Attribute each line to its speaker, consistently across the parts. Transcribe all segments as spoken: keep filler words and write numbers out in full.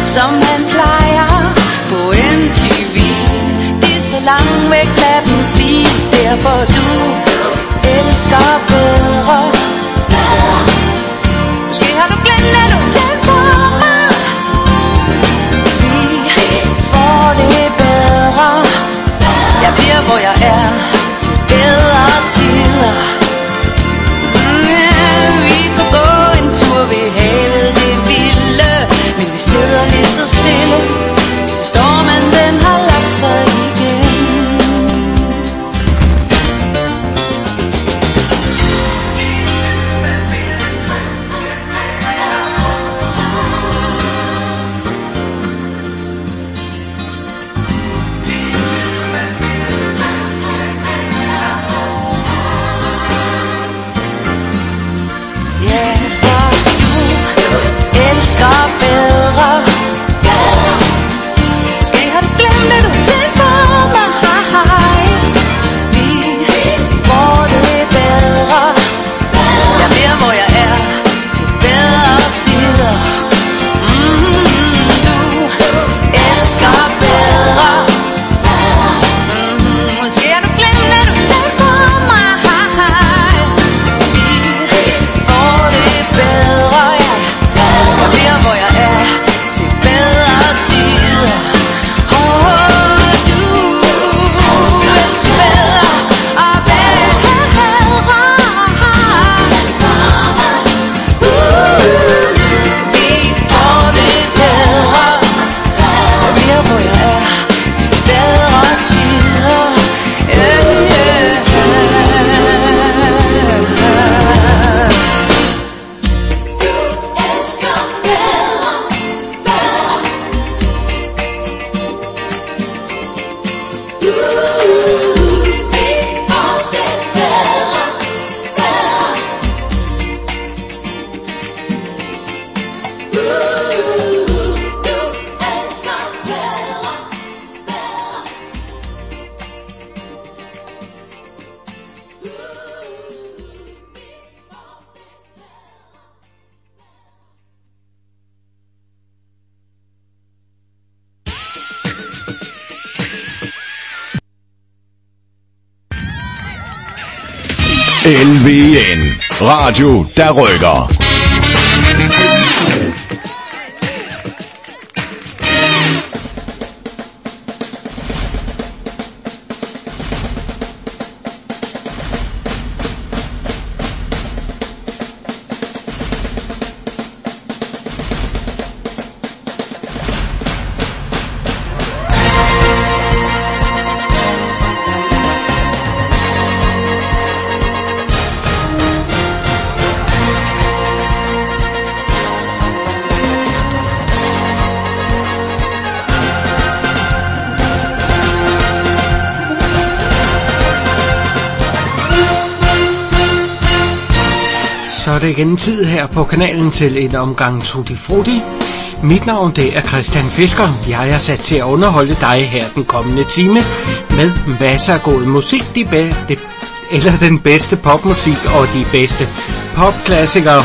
Speaker 1: som han plejer på M T V. Det er så langt væk, lad dem blive, derfor du elsker bedre. Måske har du glemt, at du tænkte på mig. Vi får det bedre. Jeg bliver, hvor jeg er, til bedre tider. Vi kunne gå en tur ved havet, det vilde, men vi sidder lige så stille, til stormen den har lagt sig igen. Elsker bedre. Måske har du glemt, at du tænkte på mig. Vi får det bedre. Jeg bliver, hvor jeg er, til bedre tider. Mm, du elsker bedre. Mm, måske har du glemt, at du tænkte på mig. Vi får det bedre. Jeg bliver, hvor jeg er, til bedre tider. Åh, oh, du elsker bedre og bedre. Uh, vi får det bedre. Jeg bliver, hvor jeg er, til bedre tider. Yeah, yeah.
Speaker 2: L V N. Radio, der rykker.
Speaker 3: Så er det igen tid her på kanalen til en omgang Tutti Frutti. Mit navn det er Christian Fisker. Jeg er sat til at underholde dig her den kommende time med masser af god musik, de be- de, eller den bedste popmusik og de bedste popklassikere.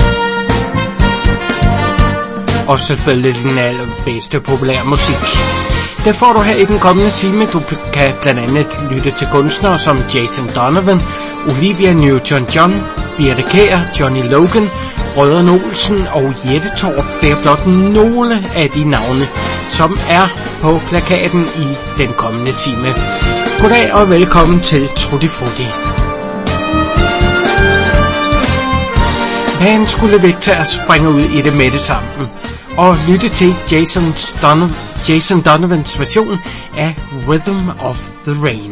Speaker 3: Og selvfølgelig den allerbedste populære musik. Det får du her i den kommende time. Du kan blandt andet lytte til kunstnere som Jason Donovan, Olivia Newton-John, Birthe Kjær, Johnny Logan, Brødrene Olsen og Jette Torp. Det er blot nogle af de navne, som er på plakaten i den kommende time. Goddag og velkommen til Tutti Frutti. Han skulle væk til at springe ud i det med det sammen og lytte til Jason, Donovan, Jason Donovans version af Rhythm of the Rain.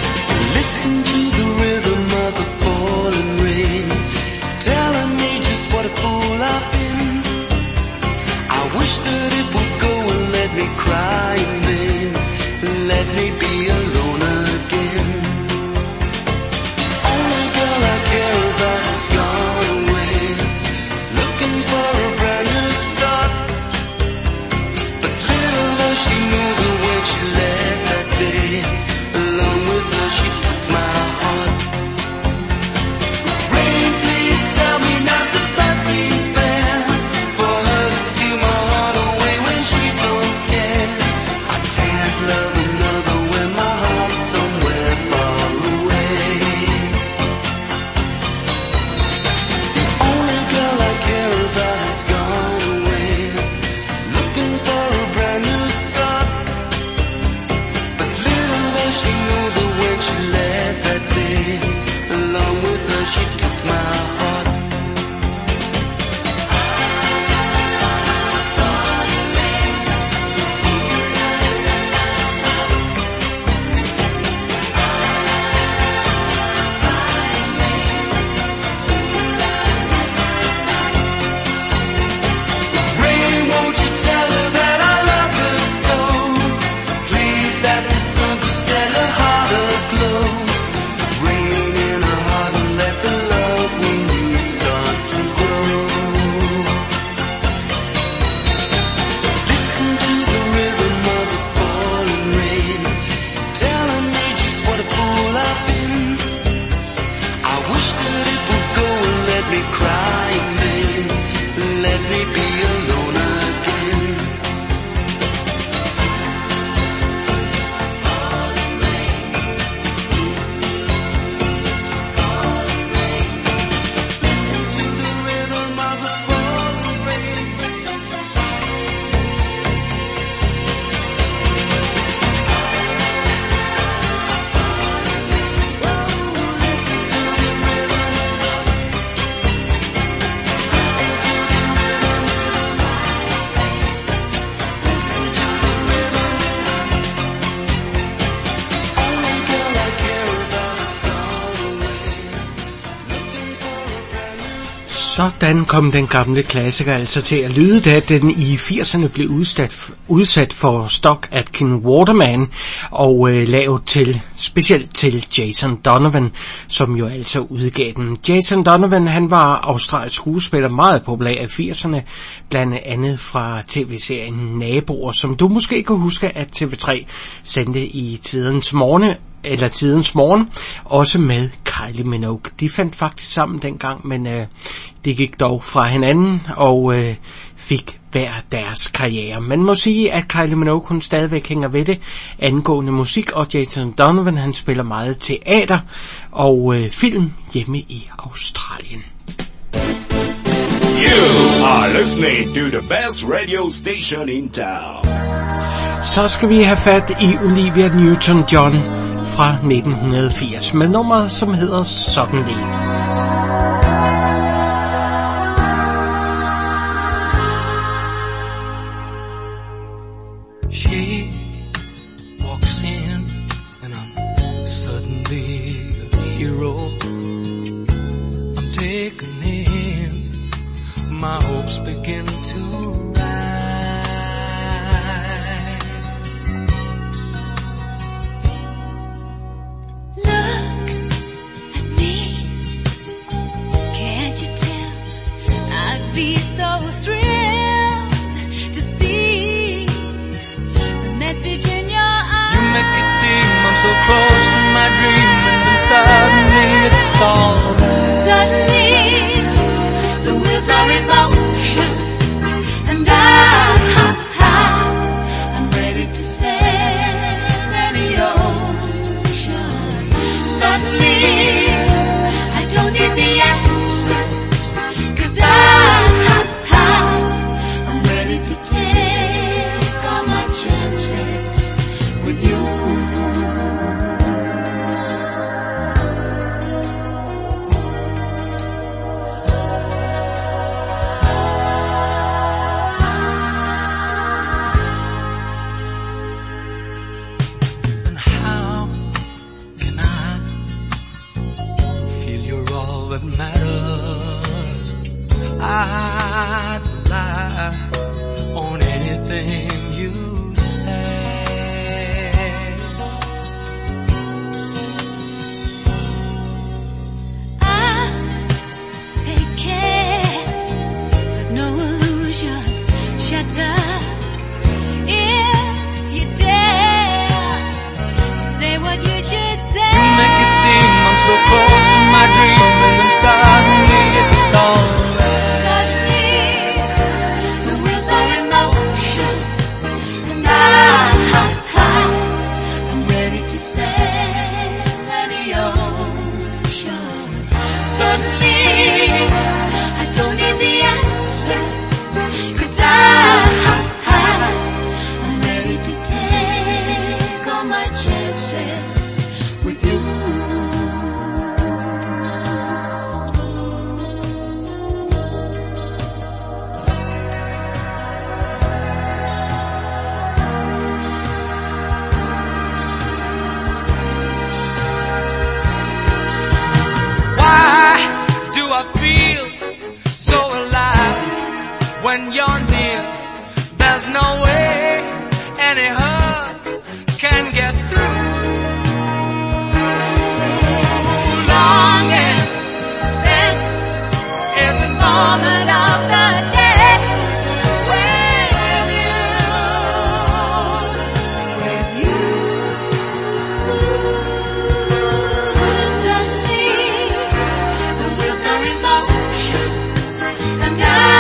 Speaker 4: Listen to the rhythm of the falling rain, telling me just
Speaker 3: Sådan kom den gamle klassiker altså til at lyde, da den i firserne blev udsat, udsat for Stock Aitken Waterman og øh, lavet til, specielt til Jason Donovan, som jo altså udgav den. Jason Donovan, han var australsk skuespiller, meget populær i firserne, blandt andet fra tv-serien Naboer, som du måske kan huske, at T V tre sendte i tidens morgen, eller tidens morgen, også med Kylie Minogue. De fandt faktisk sammen dengang, men øh, det gik dog fra hinanden og øh, fik hver deres karriere. Man må sige, at Kylie Minogue hun stadigvæk hænger ved det angående musik, og Jason Donovan han spiller meget teater og øh, film hjemme i Australien.
Speaker 2: You are listening to the best radio station in town.
Speaker 3: Så skal vi have fat i Olivia Newton-John fra nitten firs med nummeret, som hedder Suddenly.
Speaker 4: She walks in and I'm suddenly a hero. I'm taken in, my hopes begin to
Speaker 5: be so thrilled to see the message in your eyes.
Speaker 4: You make it seem I'm so close to my dream, and then suddenly it's all there.
Speaker 5: Suddenly the wheels are in motion, and I, I I'm ready to sail any ocean. Suddenly I don't need the answers, 'cause I take all my chances with you.
Speaker 4: And how can I feel you're all that matters? I'd rely on anything you say.
Speaker 5: I take care that no illusions shatter. If you dare to say what you should say,
Speaker 4: You make it seem I'm so close to my dream, and then suddenly it's all when you're near. There's no way any hurt can get through. Longing spent every moment of the day with you, with you.
Speaker 5: suddenly the wheels are in motion, and I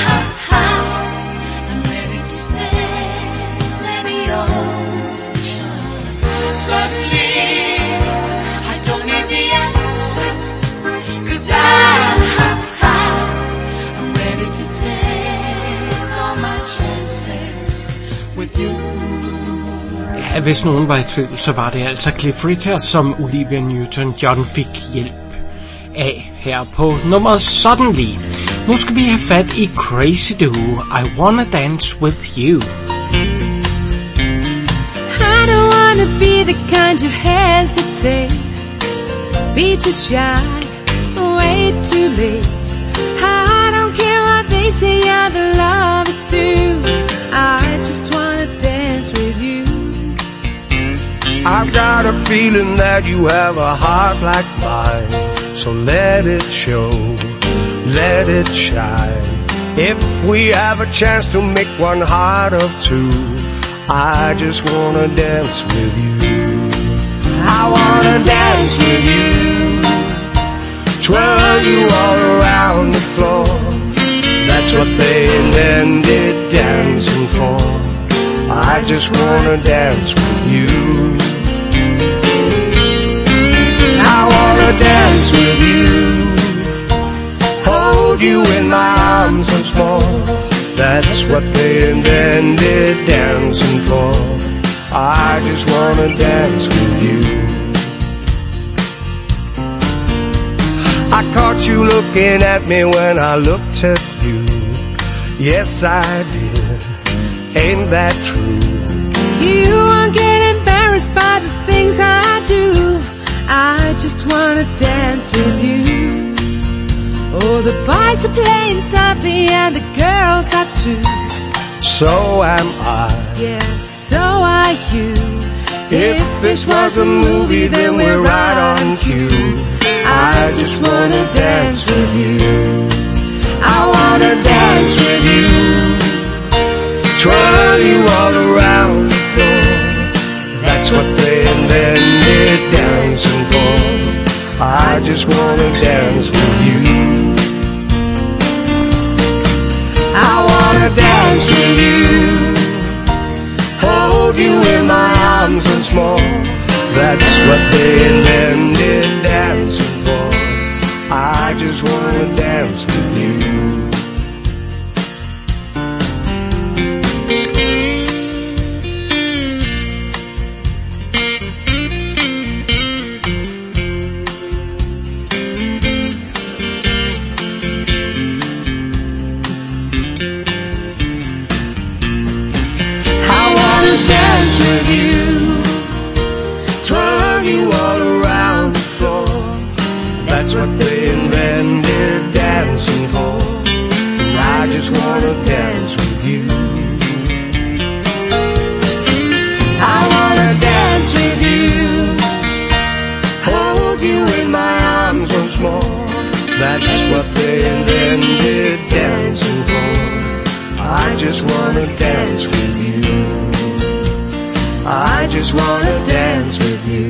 Speaker 3: Ja, hvis nogen var i tvivl, så var det altså Cliff Richard, som Olivia Newton-John fik hjælp af her på nummeret Suddenly. Nu skal vi have fat i Crazy Duo, I Wanna Dance With You.
Speaker 6: I don't wanna be the kind who hesitates, be too shy, wait too late. I crazy other lovers do. I just wanna dance with you.
Speaker 7: I've got a feeling that you have a heart like mine, so let it show, let it shine. If we have a chance to make one heart of two, I just wanna dance with you. I wanna dance with you, twirl you all around the floor. That's what they invented dancing for. I just wanna dance with you. I wanna dance with you, hold you in my arms once more. That's what they invented dancing for. I just wanna dance with you. I caught you looking at me when I looked at you. Yes, I did. Ain't that true?
Speaker 6: You won't get embarrassed by the things I do. I just wanna dance with you. Oh, the boys are playing softly and the girls are too.
Speaker 7: So am I.
Speaker 6: Yes, so are you.
Speaker 7: If this was a movie, then we're right on cue. I just wanna dance with you. I wanna dance with you, twirl you all around the floor. That's what they invented dancing for. I just wanna dance with you. I wanna dance with you, hold you in my arms once more. That's what they invented dancing for. I just wanna dance with you. I wanna dance with you, twirl you all around the floor. That's what they invented dancing for. And I just wanna dance with you. I wanna dance with you, hold you in my arms once more. That's what they invented dancing for. I just wanna dance with you. I just wanna dance with you.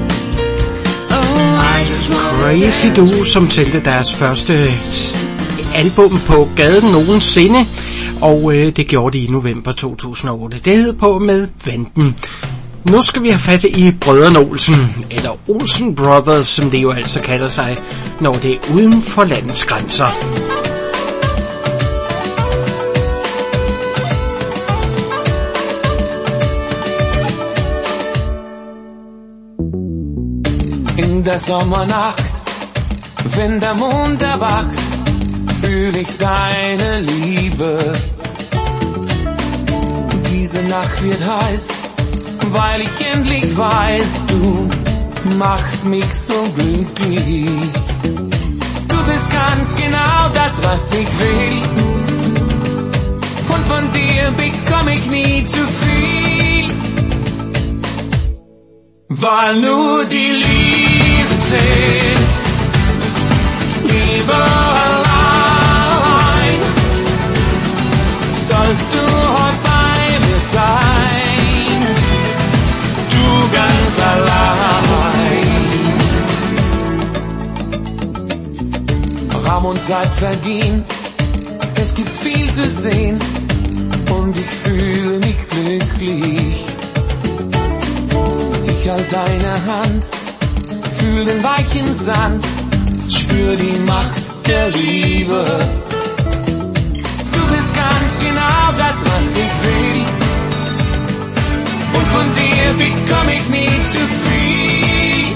Speaker 7: Oh, I just wanna
Speaker 3: Crazy Duo, som sendte deres første album på gaden nogensinde, og øh, det gjorde de i november to tusind og otte. Det hed På med Vanden. Nu skal vi have fat i Brødrene Olsen, eller Olsen Brothers, som det jo altså kalder sig, når det er uden for landets grænser.
Speaker 8: In der Sommernacht, wenn der Mond erwacht, fühl ich deine Liebe. Diese Nacht wird heiß, weil ich endlich weiß, du machst mich so glücklich. Du bist ganz genau das, was ich will, und von dir bekomm ich nie zu viel, weil nur die Liebe zählt. Liebe allein, sollst du heute bei mir sein, du ganz allein. Raum und Zeit vergehen, es gibt viel zu sehen, und ich fühle mich glücklich. Ich halt deine Hand, fühl den weichen Sand, spür die Macht der Liebe. Du bist ganz genau das, was ich will, und von dir bekomm ich nie zu viel,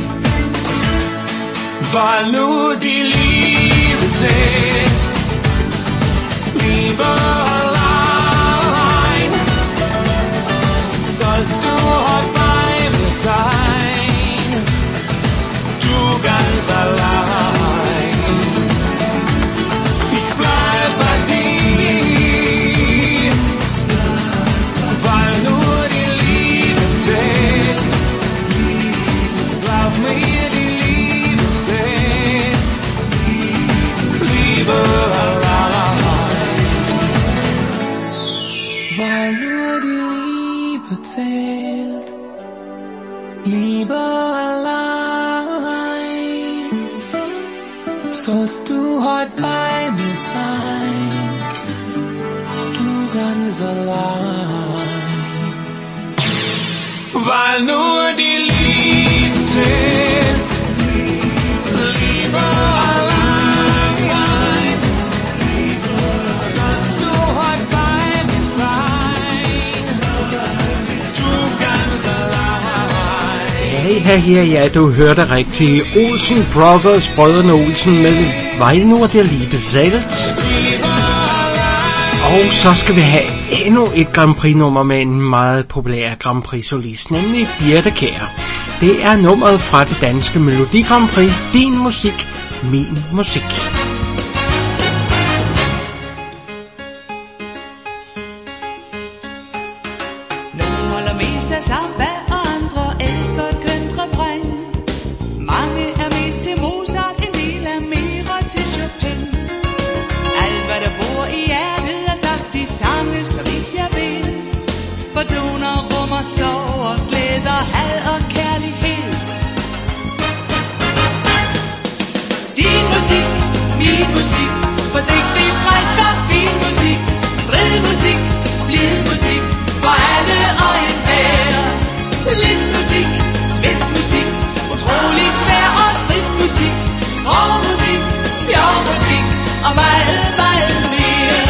Speaker 8: weil nur die Liebe zählt. Liebe allein, sollst du heute bei mir sein, du ganz allein. Ich bleib bei dir. betalt. Lieber allein, sollst du heute bei mir sein, du ganz allein. Weil nur die Liebe zählt, lieber allein, sollst du heute bei mir sein, du ganz allein.
Speaker 3: Ja, ja, ja, du hørte rigtigt. Olsen Brothers, brødrene Olsen med Weil nur der Liebe zählt. Og så skal vi have endnu et Grand Prix-nummer med en meget populær Grand Prix-solist, nemlig Birthe Kjær. Det er nummeret fra det danske Melodi Grand Prix, Din musik, min musik.
Speaker 1: Nogle holder mest af samba, og andre elsker et kønt refræn. Mange er mest til Mozart, en del er mere til Chopin. Alt hvad der bor i hjertet er sagt i sange, så vidt jeg ved. For toner rummer sorg og glæder, had og kærlighed. Din musik, min musik, forsigtig, frisk og fin musik. Strid musik, blid musik, for alle og enhver. Listmusik, svistmusik, utroligt svær og trist musik. Grov musik, sjov musik og meget, meget mere.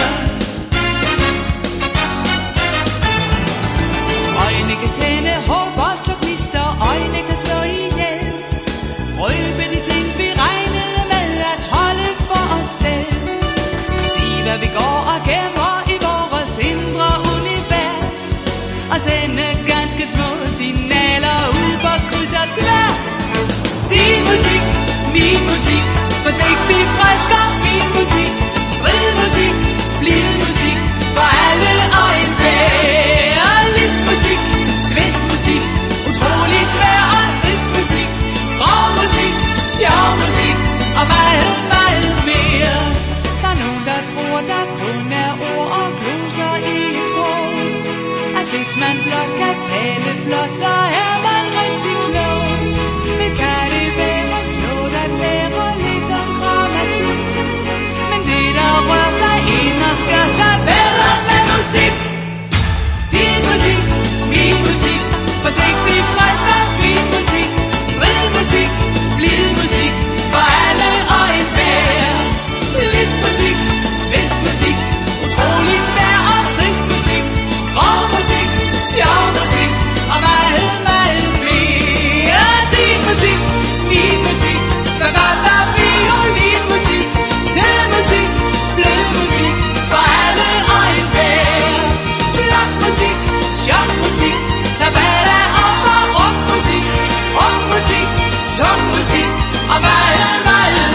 Speaker 1: Øjne kan tænde håb og slå knister, øjne kan slå ihjel. Røbe de ting vi regnede med at holde for os selv. Sig hvad vi går og gemmer i vores indre univers, og sende ganske små signaler ud på kryds og tværs. Din musik, min musik, forsigtig, frisk og fin musik. Strid musik, blid musik, for alle og enhver. Listmusik, svistmusik, utroligt svær og trist musik. Grov musik, sjov musik og meget, meget mere. Der er nogen, der tror, der kun er ord og gloser i et sprog. At hvis man blot kan tale blot, så er man rigtig klog. Men kan det være klogt at lære lidt om grammatik? Men det, der rører sig ind og skal sig bedre med musik. Din musik, min musik, forsigtig, frisk og fin musik. Strid musik, blid musik, for alle og enhver. Listmusik, svistmusik, utroligt svær og trist musik. Grov musik, sjov musik og meget, meget mere. Din musik, min musik, for godt der violinmusik. Sød musik, blød musik, for alle og enhver. Flot musik, sjov musik, tabata og for rock musik. Rock musik, tung musik og meget, meget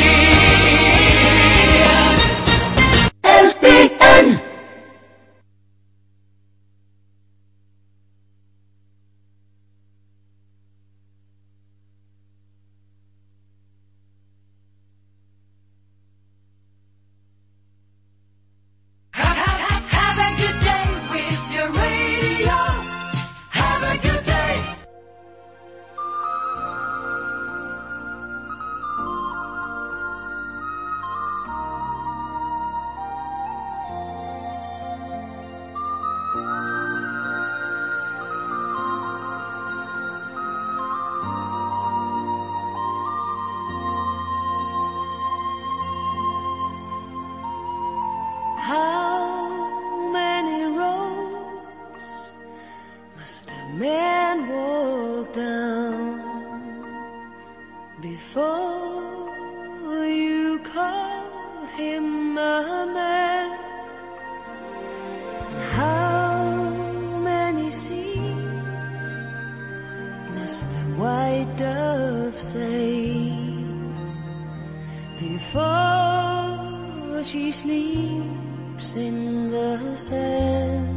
Speaker 1: mere. L B N Have a good day with your radio. Have a good day. How many roads must a man walk down before you call him a man? How many seas must a white dove sail before she sleeps in the sand?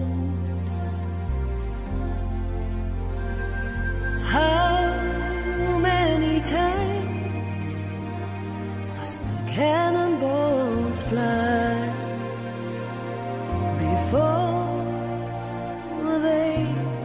Speaker 1: How many times must the cannonballs fly before they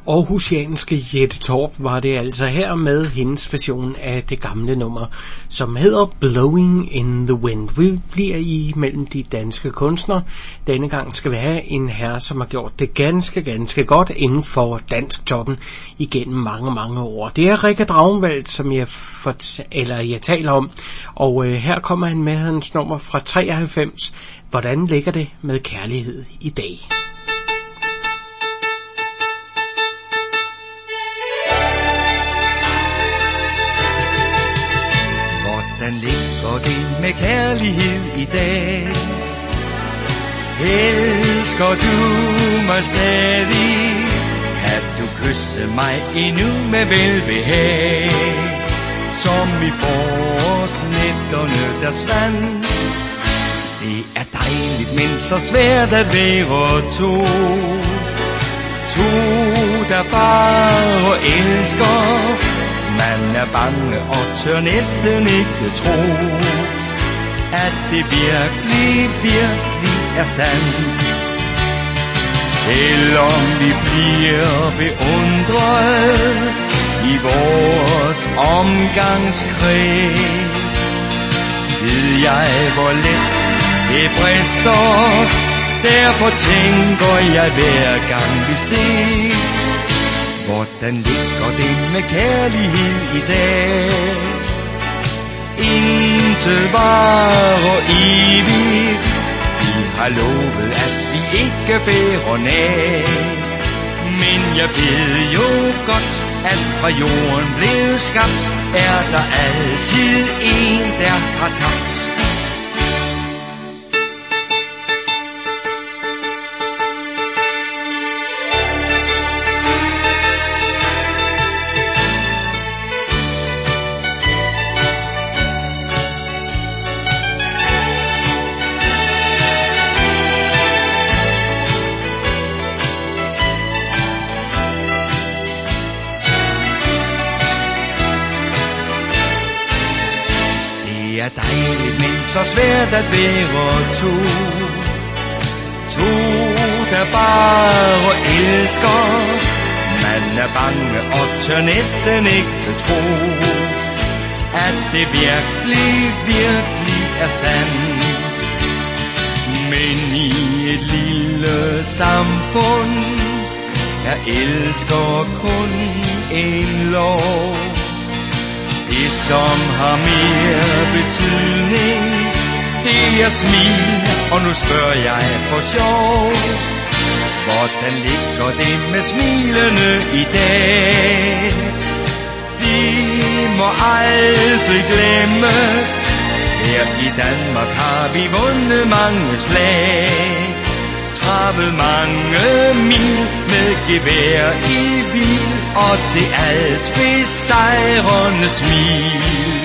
Speaker 3: Aarhusianske Jette Torp var det altså her med hendes version af det gamle nummer, som hedder Blowing in the Wind. Vi bliver i mellem de danske kunstnere. Denne gang skal vi have en herre, som har gjort det ganske, ganske godt inden for dansktoppen igennem mange, mange år. Det er Rikke Dragenvald, som jeg, fort- eller jeg taler om, og øh, her kommer han med hans nummer fra treoghalvfems. Hvordan ligger det med kærlighed i dag?
Speaker 9: Hvordan ligger det med kærlighed i dag? Elsker du mig stadig? Kan du kysse mig endnu med velbehag? Som i forårsnætterne der svandt. Det er dejligt, men så svært at være to. To, der bare elsker. Man er bange og tør næsten ikke tro, at det virkelig, virkelig er sandt. Selvom vi bliver beundret i vores omgangskreds, ved jeg, hvor let det brister. Derfor tænker jeg hver gang vi ses, hvordan ligger det med kærlighed i dag? Intet varer evigt. Vi har lovet, at vi ikke bærer nag. Men jeg ved jo godt, at fra jorden blev skabt, er der altid en, der har tabt. Det er dejligt, men så svært at være to. To, der bare elsker. Man er bange og tør næsten ikke tro, at det virkelig, virkelig er sandt. Men i et lille samfund, der elsker kun en lov. Det som har mere betydning, det er smil, og nu spørger jeg for sjov. Hvordan ligger det med smilene i dag? De må aldrig glemmes. Her i Danmark har vi vundet mange slag, travet mange mil med gevær i bil, og det alt besejrende smil.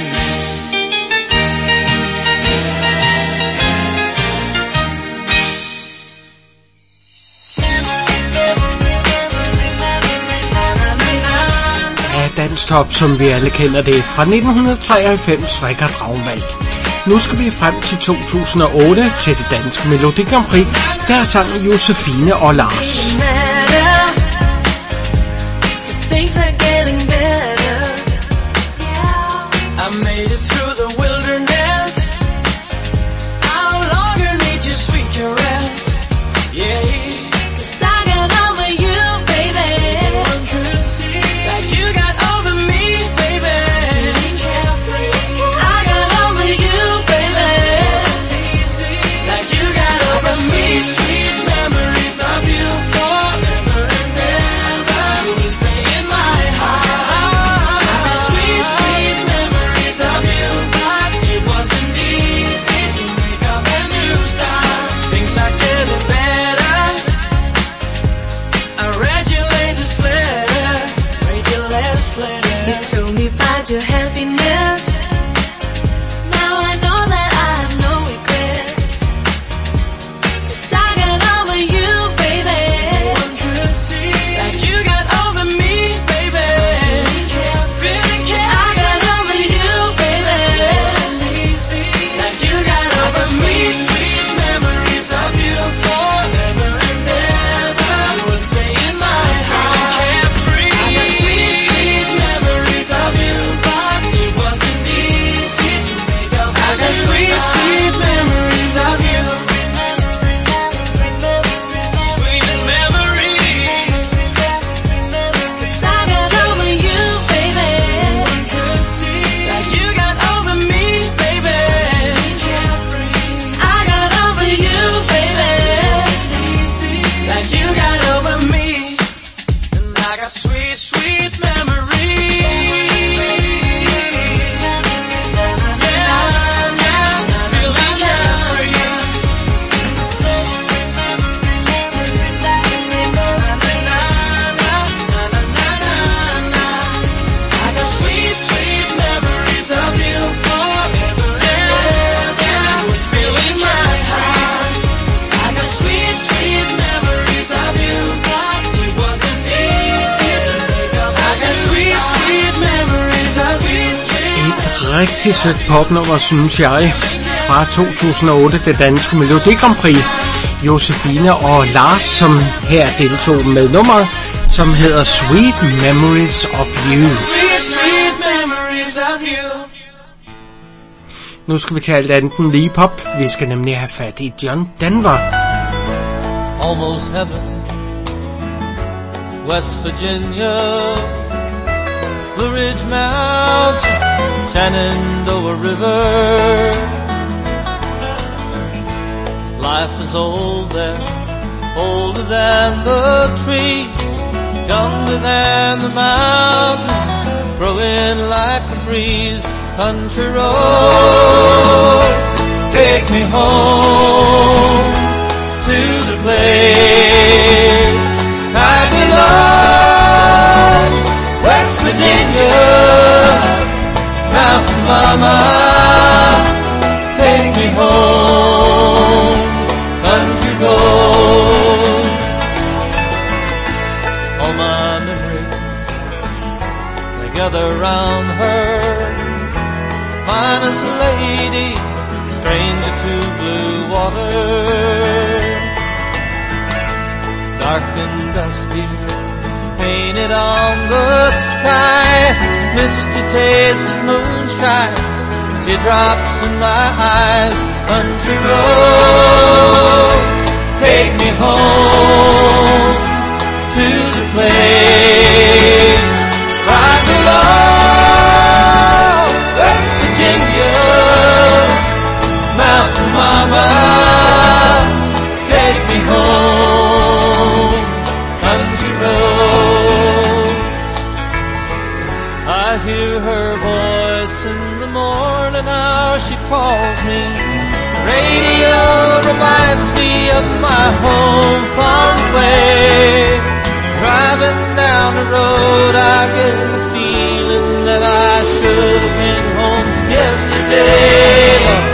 Speaker 3: Af Danstop, som vi alle kender det, fra nitten treoghalvfems, Rikke Dragenvald. Nu skal vi frem til to tusind og otte til det danske Melodi Grand Prix, der sang Josefine og Lars.
Speaker 5: Things are getting better. I made it through the wilderness. I no longer need your sweet caress. Yeah, 'cause I got over you, baby. One could see that you got over me, baby. I got over you, baby. Like you got over me. Sweet memories of you forever.
Speaker 3: rigtig sødt popnummer, synes jeg, fra to tusind og otte, det danske Melodi Grand Prix. Josefine og Lars, som her deltog med nummeret, som hedder Sweet Memories of You.
Speaker 5: Sweet, sweet memories of you.
Speaker 3: Nu skal vi til alt andet end lige pop. Vi skal nemlig have fat i John Denver.
Speaker 4: Almost heaven, West Virginia, Blue Ridge Mountain, Shenandoah River. Life is old there, older than the trees, younger than the mountains, growing like a breeze. Country roads, take me home to the place I belong. West Virginia, Mountain Mama, take me home. Country roads, all my memories, they gather round her. Finest lady, stranger to blue water. Dark and dusty, painted on the sky. Misty taste of moonshine, teardrops in my eyes. Country roads, take me home to the place I belong. West Virginia, Mountain Mama, take me home. Country roads, I hear her voice in the morning hour. She calls me. Radio reminds me of my home far away. Driving down the road, I get the feeling that I should have been home yesterday, Lord,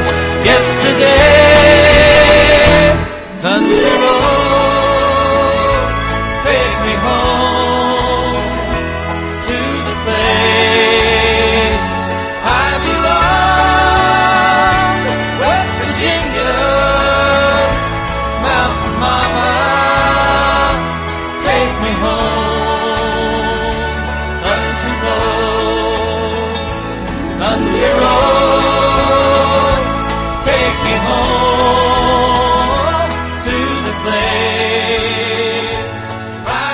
Speaker 4: yesterday. Country roads, take me home to the place I belong. West Virginia, Mountain Mama, take me home. Country roads, country roads, take me home to the place I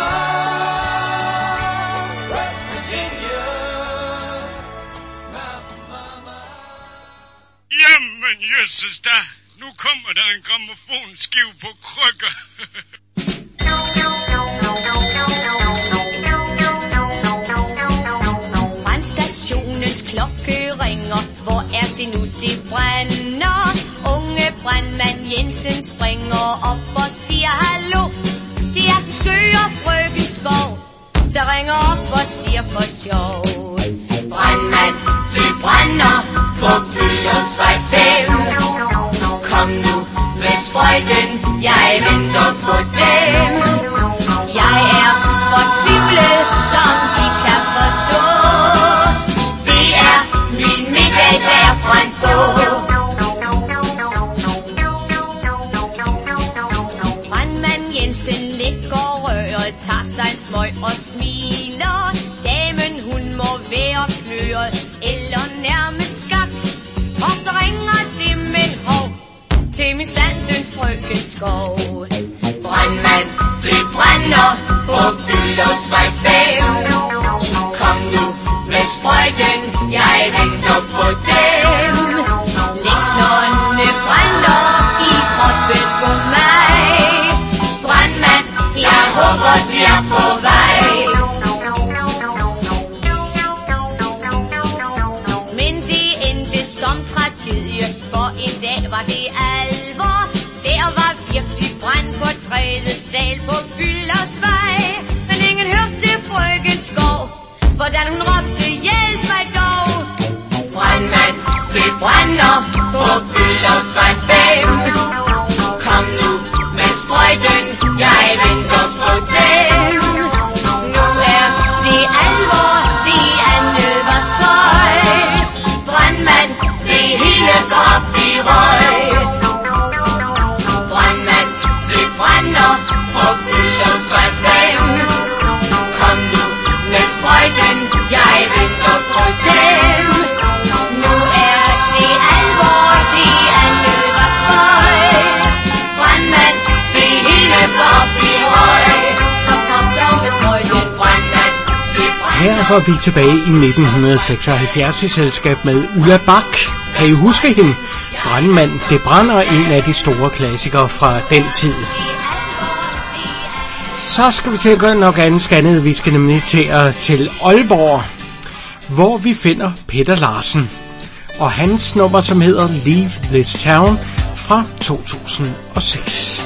Speaker 4: belong. West Virginia, Mountain Mama.
Speaker 10: Jamen, jøsses da. Nu kommer der en grammofonskive på krykker.
Speaker 11: Brandstationens klokke ringer. Hvor er det nu, det brænder? Unge brandmand Jensen springer op og siger hallo. Det er den skøre frøken Skov, der ringer op og siger for sjov. Brandmand, det brænder på Bøllersvej fem. Kom nu med sprøjten, jeg venter på dem. Jeg er fortvivlet, som I kan forstå. Det er min middag, der er brændt på. Brandmand Jensen lægger røret, tager sig en smøg og smiler. Damen, hun må være kløret, eller nærmest gak. Og så ringer det med en hov til min sanden frøken Skov. Brandmand, det brænder på Bøllersvej fem. Kom nu med sprøjten, jeg venter på dem. Lægsnårene brænder i kroppen på mig. Brandmand, jeg håber, de er på vej. Men det endte som tragedie, for en dag var det alvor. Der var virkelig brand på tredje sal på Bøllersvej. Men ingen hørte frøken Skov, hvordan hun råbte hjælp mig dog. Brandmand, det brænder på Bøllersvej fem. Kom nu med sprøjten, jeg venter på dem. Nu er det alvor, det andet var spøj.
Speaker 3: så er vi tilbage i nitten seksoghalvfjerds i selskab med Ulla Bach. Kan I huske hende? Brandmand, det brænder, en af de store klassikere fra den tid. Så skal vi til at gøre nok ganske andet. Vi skal nemlig til, til Aalborg, hvor vi finder Peter Larsen og hans nummer, som hedder Leave This Town fra to tusind og seks.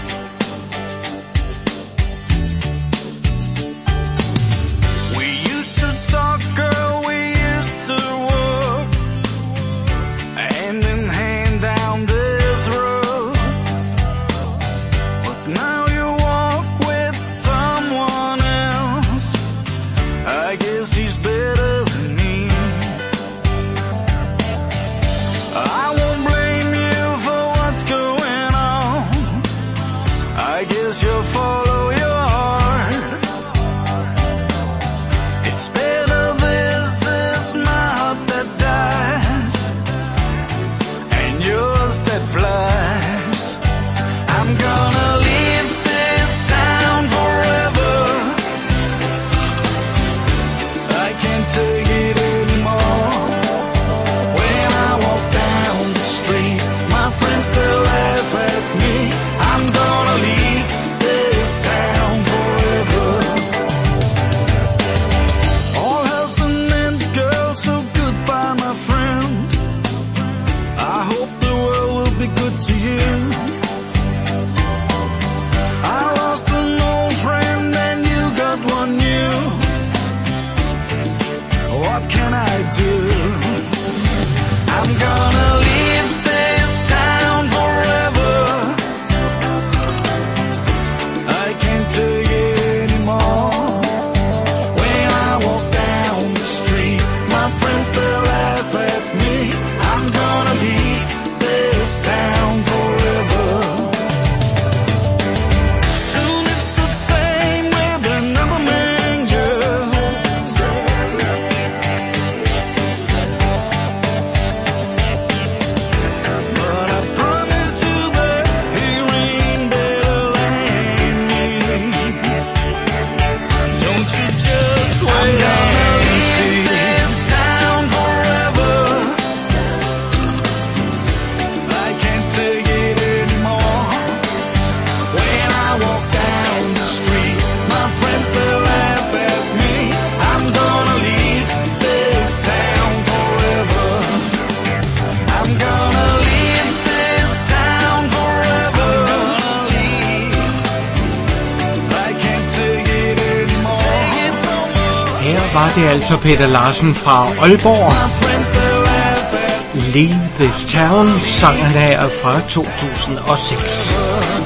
Speaker 3: Var det altså Peter Larsen fra Aalborg. Leave This Town, sangen her fra to tusind og seks.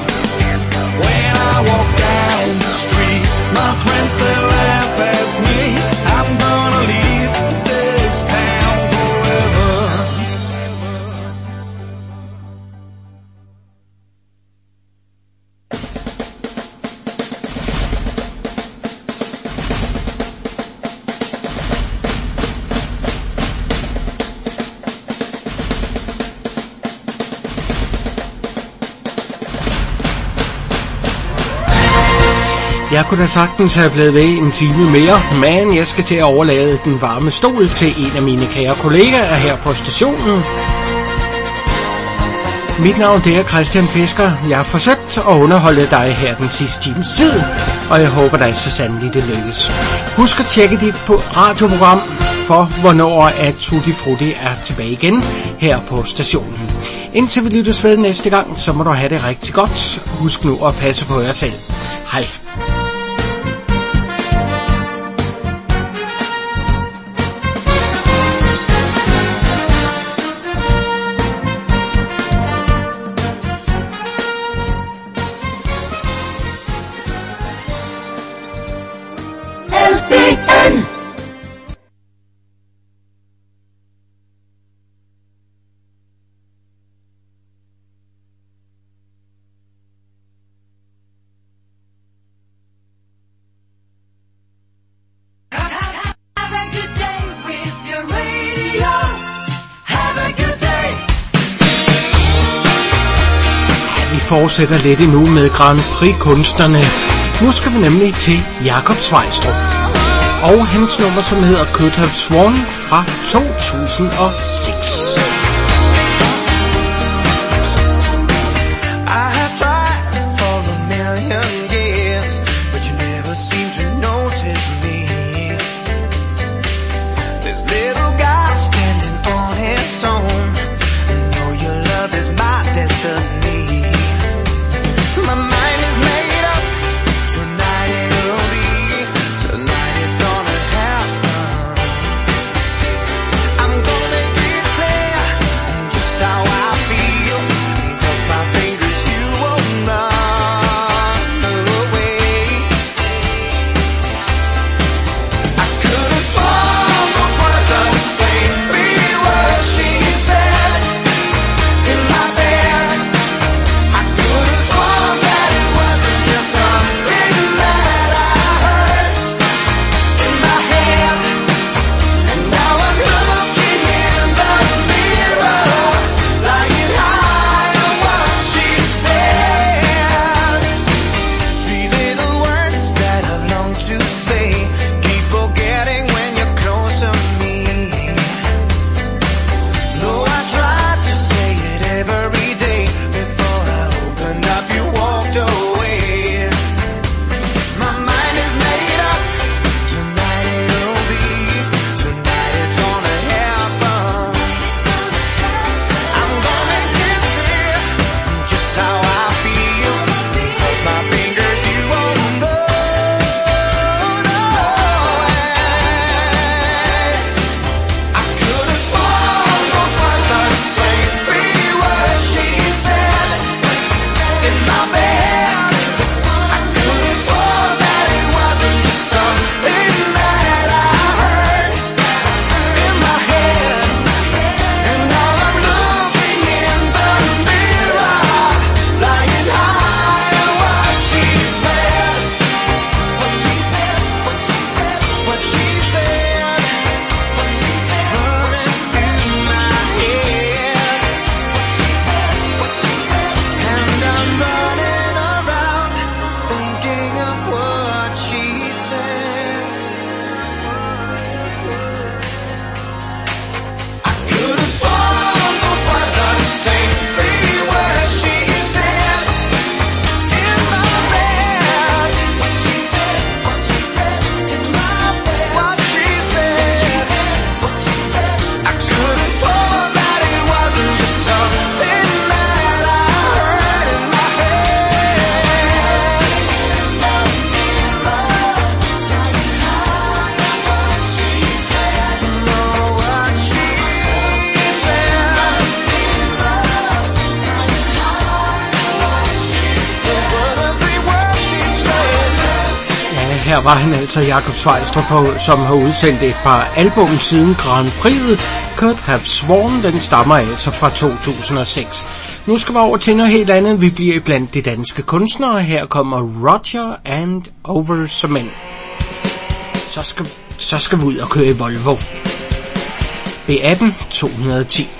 Speaker 3: Jeg kunne da sagtens have blevet ved en time mere, men jeg skal til at overlade den varme stol til en af mine kære kollegaer her på stationen. Mit navn det er Christian Fisker. Jeg har forsøgt at underholde dig her den sidste times tid, og jeg håber dig så sandelig det lykkes. Husk at tjekke dit på radioprogram for, hvornår at Tutti Frutti er tilbage igen her på stationen. Indtil vi lyttes ved næste gang, så må du have det rigtig godt. Husk nu at passe på jer selv. Hej. Fortsætter lidt endnu med Grand Prix kunstnerne. Nu skal vi nemlig til Jakob Svejstrup. og hans nummer, som hedder Could Have Sworn fra to tusind og seks. Her var han altså Jakob Sveistrup, som har udsendt et par album siden Grand Prix'et. Could Have Sworn, den stammer altså fra to tusind og seks. Nu skal vi over til noget helt andet. Vi bliver blandt de danske kunstnere. Her kommer Roger and Over Cement. Så skal, så skal vi ud og køre i Volvo. B atten to hundrede og ti.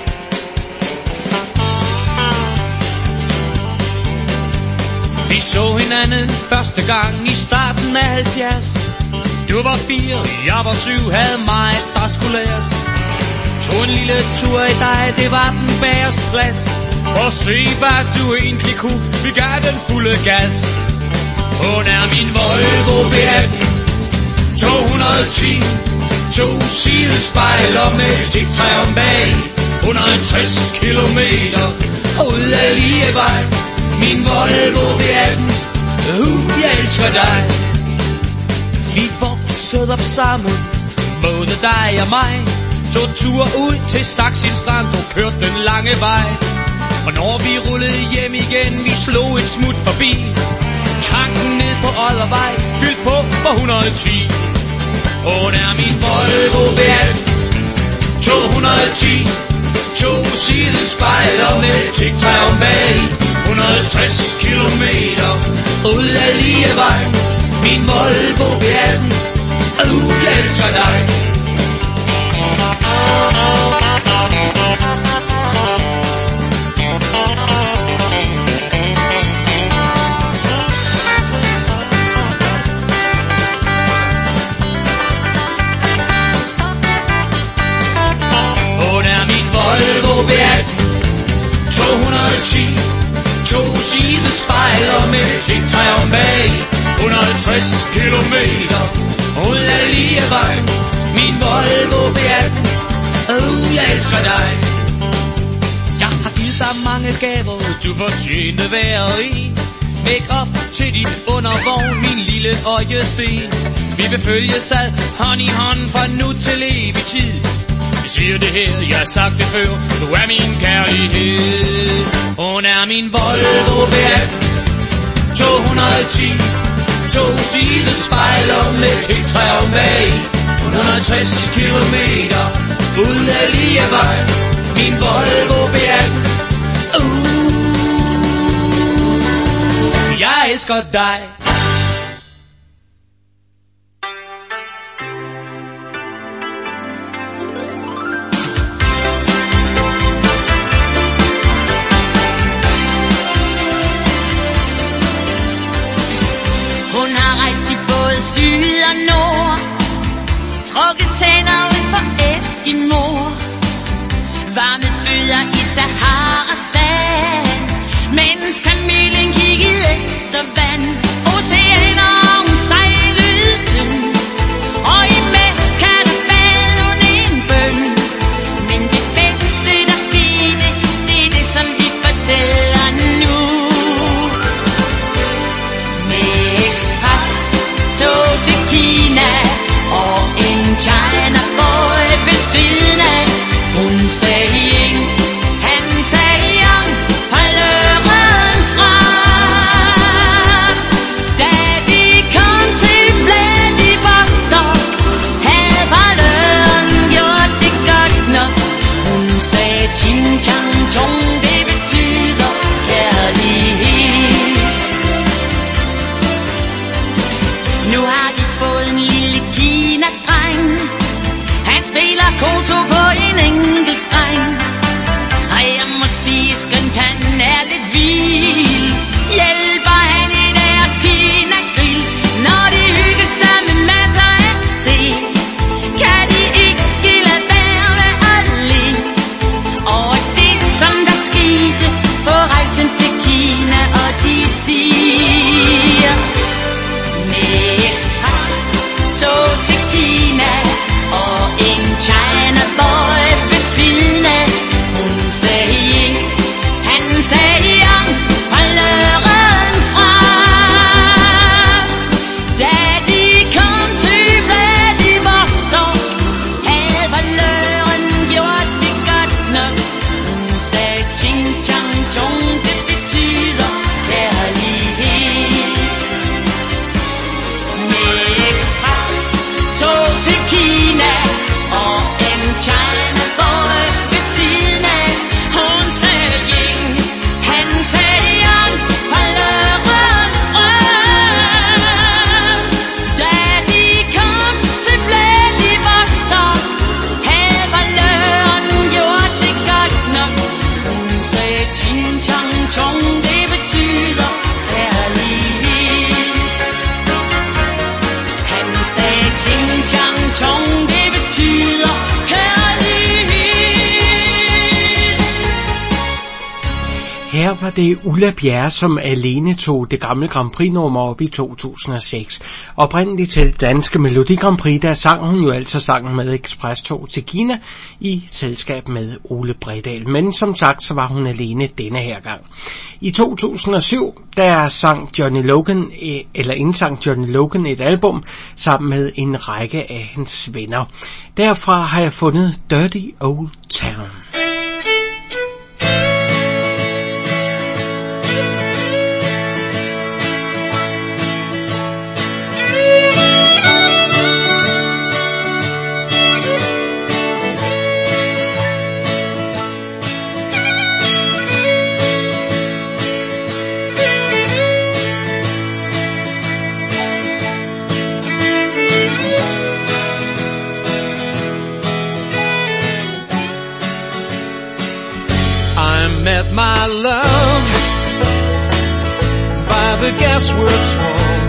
Speaker 9: Vi så hinanden første gang i starten af halvfjerds. Du var fire, jeg var syv, havde mig, der skulle læres. Tog en lille tur i dig, det var den bagerste plads. Og se hvad du egentlig kunne, vi gav den fulde gas. Hun er min Volvo B atten to hundrede og ti. To sidespejler med stiktræ om bag. et hundrede og tres kilometer ud af Lievej. Min Volvo B atten, uh, jeg elsker dig. Vi voksede op sammen, både dig og mig. Tog tur ud til Saxin Strand og kørte den lange vej. Og når vi rullede hjem igen, vi slog et smut forbi. Tanken ned på Oldervej, fyldt på for et hundrede og ti. Hun er min Volvo B atten to hundrede og ti. To sidespejler med tic-tac om bag. et hundrede og tres kilometer ud af Lievej. Min Volvo B atten, uh, jeg elsker dig. tingtræ om bag, et hundrede og halvtreds kilometer ud af Ligevejen. Min Volvo B atten, oh, jeg elsker dig. Jeg har givet dig mange gaver, du fortjener hver en. Make up til dit undervogn, min lille øjesten. Vi vil følges ad, hånd i hånd fra nu til evig tid. Jeg siger det her, jeg har sagt det før, du er min kærlighed. Hun er min Volvo B atten, to hundrede og ti, to sidespejler med tingtræ om bag, et hundrede og halvtreds kilometer ud af Ligevejen. Min Volvo B atten, uh, jeg elsker dig.
Speaker 11: Hun har rejst i både syd og nord, trukket tænder ud for Eskimo, varmet fødder i Sahara-sand, mens kamelen kiggede efter vand. Oceaner hun sejlede tynd, og i Mekka der bad hun en bøn. Men det bedste der skete, det er det som vi fortæller nu. Med ekspres tog til Kina og en China boy ved siden af. Hun sagde ing, han sagde yang, hold øren frem. Da de kom til Vladivostok, havde valøren gjort det godt nok. Hun sagde ching chang chong, det betyder kærlighed. Nu har de fået en lille Kina-dreng, han spiller koto på en enkelt streng. Og jeg må sige, skønt han er lidt vild, hjælper han i deres Kina-grill. Når de hygger sig med masser af te, kan de ikke lade være med at le over det, som der skete på rejsen til Kina. Og de siger, med ekspres tog til Kina og en China boy ved siden af. Hun sagde ing, han sagde yang, hold øren frem. Da de kom til Vladivostok, havde valøren gjort det godt nok. Hun sagde ching chang chong, det betyder kærlighed. Med ekspres tog til Kina og en China boy ved siden af. Hun sagde ing, han sagde yang, hold øren frem. Da de kom til Vladivostok, havde valøren gjort det godt nok. Hun sagde ching chang chong, det betyder kærlighed. Han sagde ching chang chong, det betyder kærlighed.
Speaker 3: Her var det Ulla Bjerre, som alene tog det gamle Grand Prix-nummer op i to tusind og seks. Oprindeligt til det danske Melodi Grand Prix, der sang hun jo altså sangen med Express-tog til Kina i selskab med Ole Bredahl. Men som sagt, så var hun alene denne her gang. I to tusind og syv, der sang Johnny Logan, eller indsang Johnny Logan et album sammen med en række af hans venner. Derfra har jeg fundet Dirty Old Town.
Speaker 4: Met my love by the gasworks wall,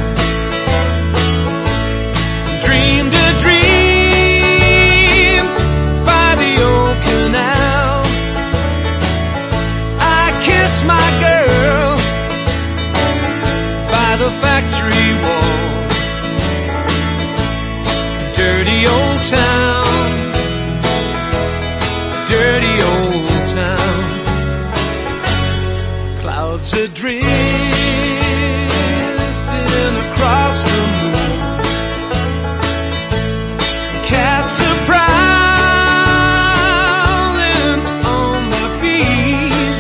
Speaker 4: dreamed a dream by the old canal. I kissed my girl
Speaker 9: the factory wall. Dirty old town, dirty old town. Clouds are drifting across the moon. Cats are prowling on the beat.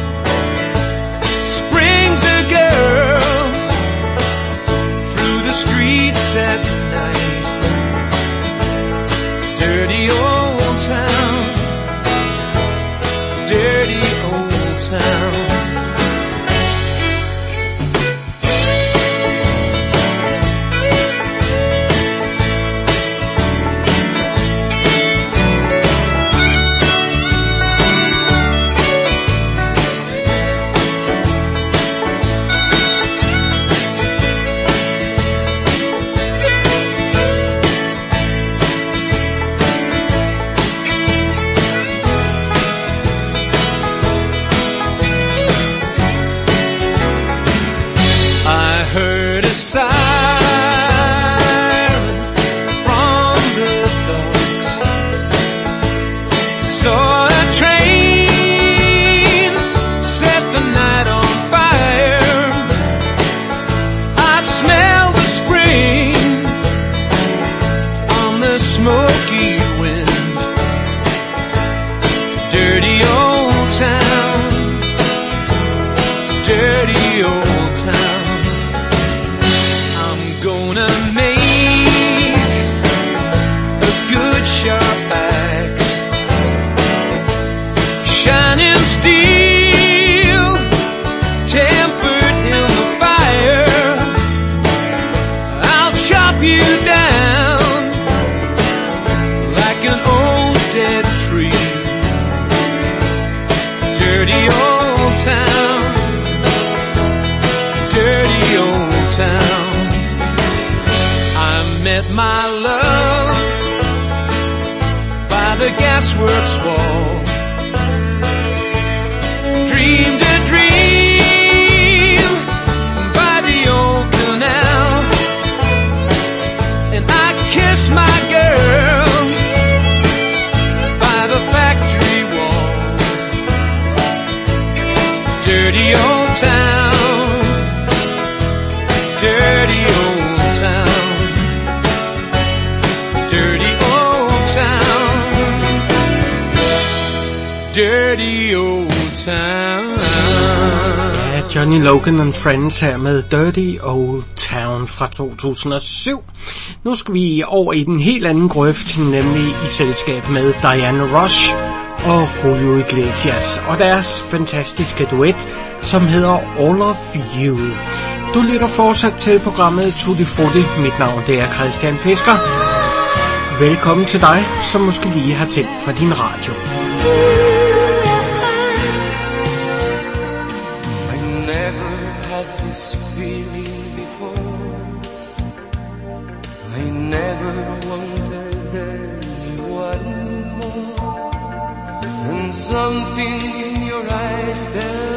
Speaker 9: Springs a girl through the streets at night. Dirty old town, dirty old town. Gasworks wall. Dreamed a dream by the old canal, and I kissed my girl by the factory wall. Dirty old town, dirty old town, dirty old town. Dirty old town.
Speaker 3: Ja, Johnny Logan and Friends her med Dirty Old Town fra to tusind og syv. Nu skal vi over i den helt anden grøft, nemlig i selskab med Diana Ross og Julio Iglesias og deres fantastiske duet, som hedder All of You. Du lytter fortsat til programmet Tutti Frutti. Mit navn det er Christian Fisker. Velkommen til dig, som måske lige har tændt for din radio.
Speaker 12: This feeling before, I never wanted anyone more, and something in your eyes tells